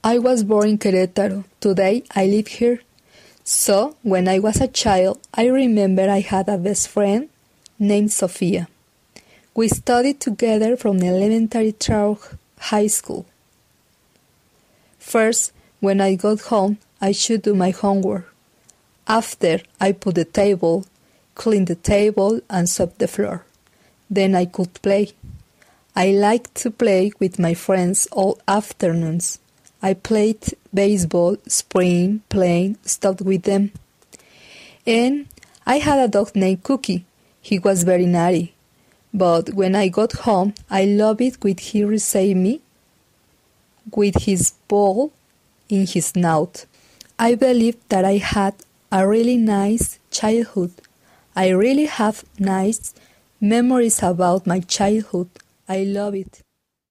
I was born in Querétaro. Today I live here. So, when I was a child, I remember I had a best friend named Sofia. We studied together from elementary through high school. First, when I got home, I should do my homework. After, I put the table, clean the table, and sweep the floor. Then I could play. I liked to play with my friends all afternoons. I played baseball, spring, playing, stuff with them. And I had a dog named Cookie. He was very naughty. But when I got home, I loved it when he received me with his ball in his snout. I believe that I had a really nice childhood. I really have nice memories about my childhood. I love it.